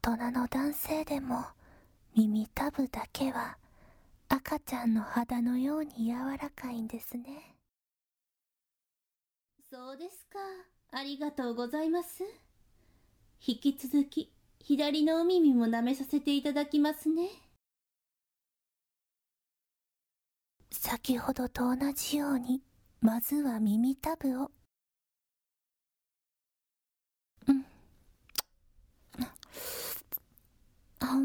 人の男性でも耳たぶだけは赤ちゃんの肌のように柔らかいんですね。 そうですか。ありがとうございます。引き続き、左のお耳も舐めさせていただきますね。 先ほどと同じように、まずは耳たぶを。うん。あん。うん。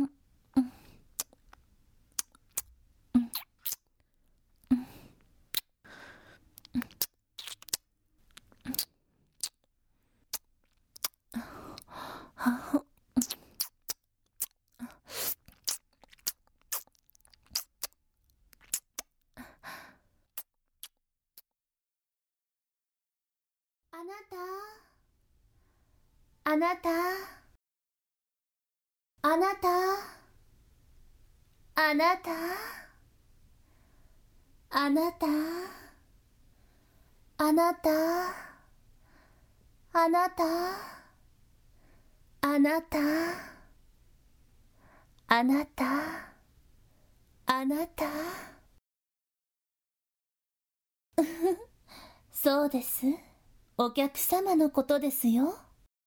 うん。うん。あ。 あなた、あなた、あなた、あなた、あなた、あなた、あなた、あなた、あなた、あなた。そうです。お客様のことですよ。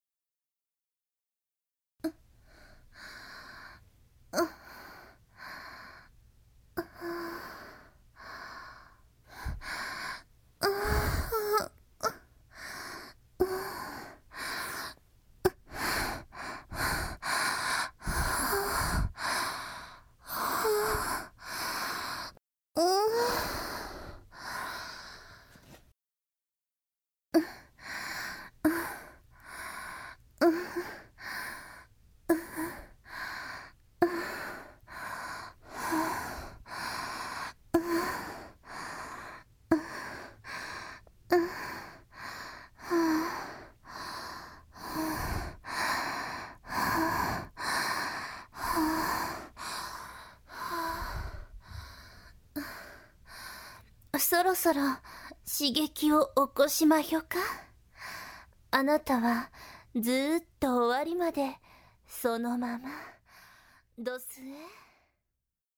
そろそろ刺激を起こしまひょか。あなたはずーっと終わりまでそのままどすえ。